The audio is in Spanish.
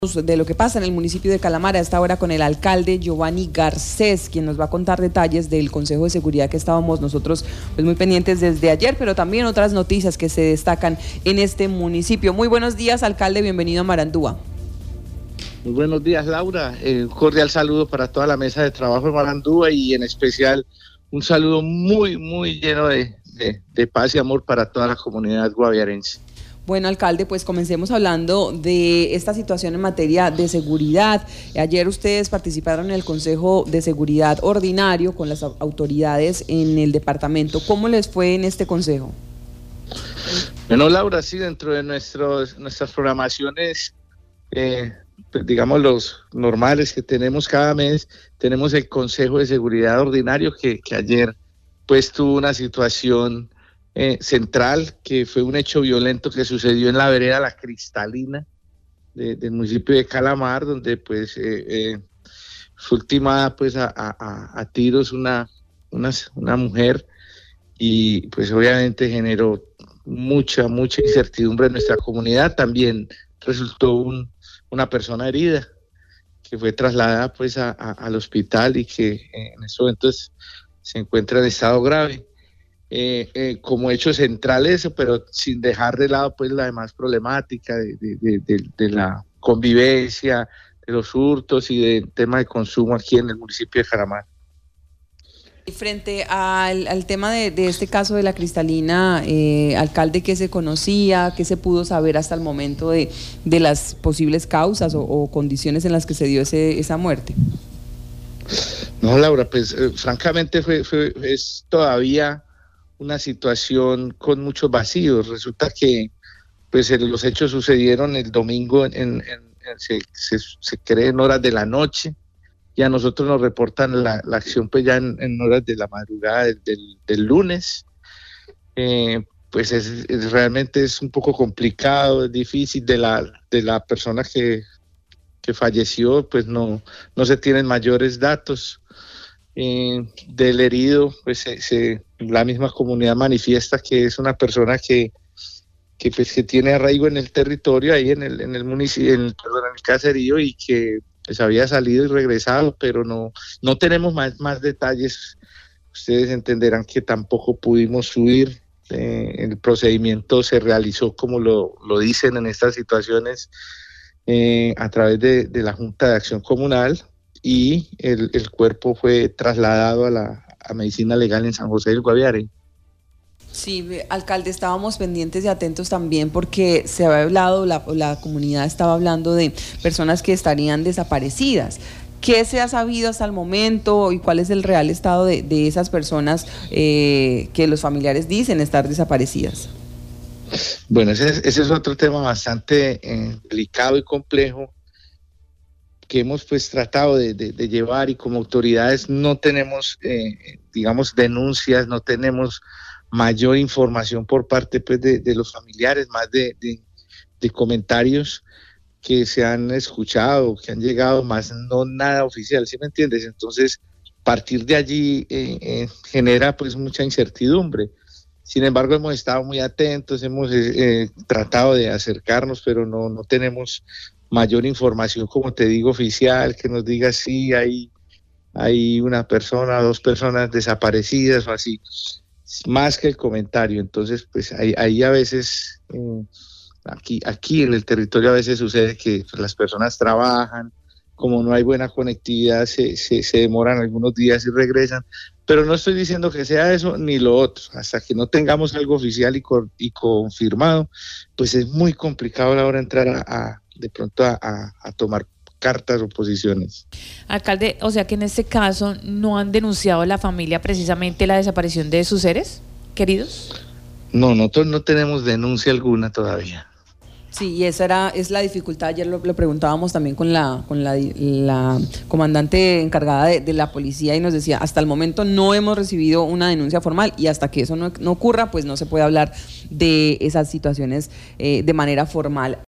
De lo que pasa en el municipio de Calamar a esta hora con el alcalde Giovanni Garcés, quien nos va a contar detalles del Consejo de Seguridad que estábamos nosotros pues muy pendientes desde ayer, pero también otras noticias que se destacan en este municipio. Muy buenos días, alcalde, bienvenido a Marandúa. Muy buenos días, Laura. Un cordial saludo para toda la mesa de trabajo de Marandúa y en especial un saludo muy lleno de paz y amor para toda la comunidad guaviarense. Bueno, alcalde, pues comencemos hablando de esta situación en materia de seguridad. Ayer ustedes participaron en el Consejo de Seguridad Ordinario con las autoridades en el departamento. ¿Cómo les fue en este consejo? Bueno, Laura, sí, dentro de nuestras programaciones, pues digamos los normales que tenemos cada mes, tenemos el Consejo de Seguridad Ordinario que ayer pues tuvo una situación central, que fue un hecho violento que sucedió en la vereda La Cristalina del municipio de Calamar, donde pues fue ultimada pues a tiros una mujer, y pues obviamente generó mucha incertidumbre en nuestra comunidad. También resultó una persona herida que fue trasladada pues al hospital y que en estos momentos se encuentra en estado grave. Como hecho central eso, pero sin dejar de lado pues la demás problemática de la convivencia, de los hurtos y del tema de consumo aquí en el municipio de Calamar. Y frente al tema de este caso de La Cristalina, alcalde, ¿qué se conocía, qué se pudo saber hasta el momento de las posibles causas o condiciones en las que se dio esa muerte? No, Laura, pues francamente es todavía una situación con muchos vacíos. Resulta que pues los hechos sucedieron el domingo, se cree en horas de la noche, y a nosotros nos reportan la acción pues ya en horas de la madrugada del lunes. Pues realmente es un poco complicado, es difícil. De la persona que falleció, pues no se tienen mayores datos. Del herido, pues la misma comunidad manifiesta que es una persona que tiene arraigo en el territorio, ahí en el municipio, en el caserío, y que pues había salido y regresado, pero no tenemos más detalles. Ustedes entenderán que tampoco pudimos subir. El procedimiento se realizó como lo dicen en estas situaciones, a través de la Junta de Acción Comunal, y el cuerpo fue trasladado a medicina legal en San José del Guaviare. Sí, alcalde, estábamos pendientes y atentos también porque se había hablado, la comunidad estaba hablando de personas que estarían desaparecidas. ¿Qué se ha sabido hasta el momento y cuál es el real estado de esas personas que los familiares dicen estar desaparecidas? Bueno, ese es otro tema bastante delicado y complejo, que hemos pues tratado de llevar, y como autoridades no tenemos digamos denuncias, no tenemos mayor información por parte pues de los familiares, más de comentarios que se han escuchado, que han llegado, más no nada oficial, ¿sí me entiendes? Entonces partir de allí genera pues mucha incertidumbre. Sin embargo, hemos estado muy atentos, hemos tratado de acercarnos, pero no tenemos mayor información, como te digo, oficial, que nos diga si hay una persona, dos personas desaparecidas o así, más que el comentario. Entonces, pues ahí a veces, aquí en el territorio a veces sucede que las personas trabajan, como no hay buena conectividad, se demoran algunos días y regresan, pero no estoy diciendo que sea eso ni lo otro. Hasta que no tengamos algo oficial y confirmado, pues es muy complicado ahora entrar de pronto a tomar cartas o posiciones. Alcalde, o sea que en este caso no han denunciado a la familia precisamente la desaparición de sus seres queridos. No, nosotros no tenemos denuncia alguna todavía. Sí, y esa es la dificultad. Ayer lo preguntábamos también con la comandante encargada de la policía, y nos decía, hasta el momento no hemos recibido una denuncia formal, y hasta que eso no ocurra, pues no se puede hablar de esas situaciones de manera formal.